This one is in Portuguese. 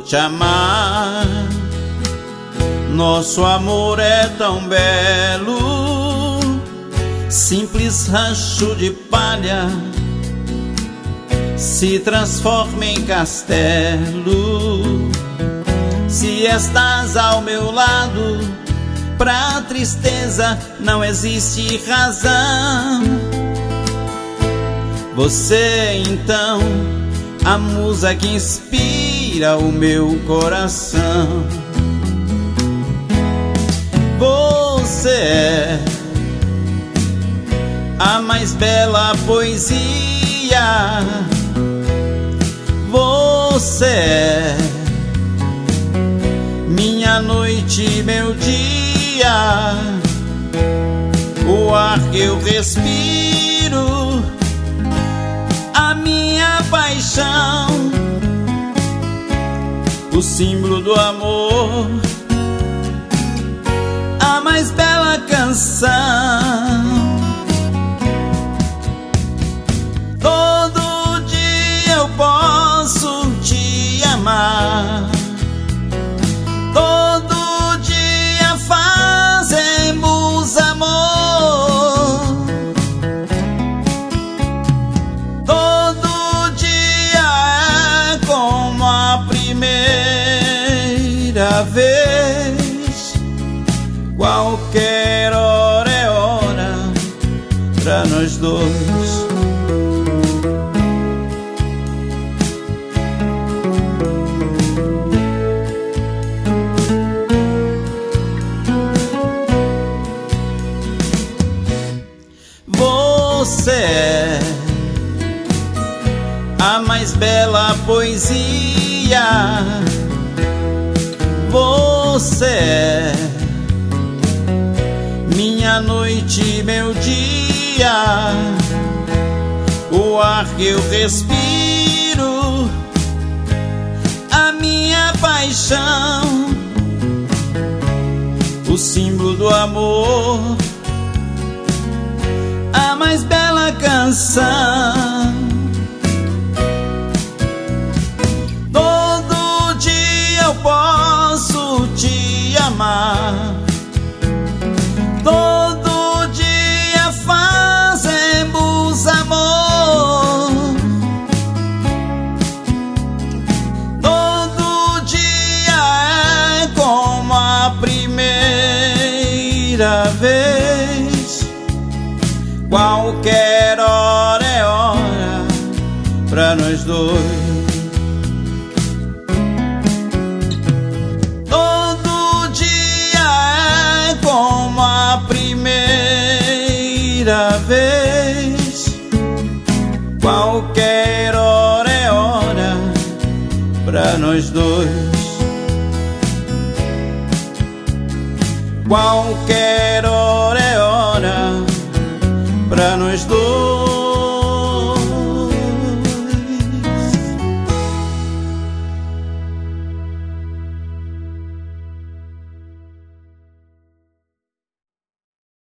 te amar. Nosso amor é tão belo, simples rancho de palha se transforma em castelo. Se estás ao meu lado, pra tristeza não existe razão. Você então, a musa que inspira o meu coração. Você é a mais bela poesia. Você é minha noite, meu dia, o ar que eu respiro, a minha paixão, o símbolo do amor, a mais bela canção. Todo dia eu posso te amar, todo dia fazemos amor, todo dia é como a primeira vez. Qualquer hora é hora pra nós dois. Você é a mais bela poesia. Você é minha noite, meu dia, o ar que eu respiro, a minha paixão, o símbolo do amor, a mais bela canção. Todo dia eu posso te amar, todo dia fazemos amor, todo dia é como a primeira vez. Qualquer hora é hora pra nós dois. Todo dia é como a primeira vez. Qualquer hora é hora pra nós dois. Qualquer hora é hora pra nós dois.